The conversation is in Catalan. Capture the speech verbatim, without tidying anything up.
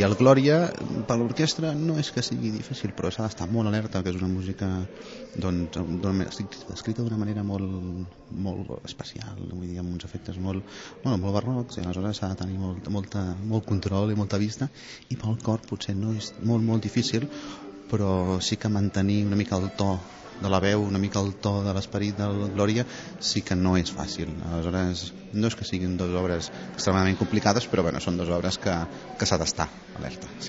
I el Glòria, per l'orquestra, no és que sigui difícil, però s'ha d'estar molt alerta, que és una música doncs, escrita d'una manera molt, molt especial, vull dir, amb uns efectes molt, bueno, molt barrocs, i aleshores s'ha de tenir molt, molta, molt control i molta vista, i pel cor potser no és molt, molt difícil, però sí que mantenir una mica el to de la veu, una mica el to de l'esperit del Glòria, sí que no és fàcil. Aleshores, no és que siguin dues obres extremadament complicades, però bueno, són dues obres que, que s'ha d'estar alerta.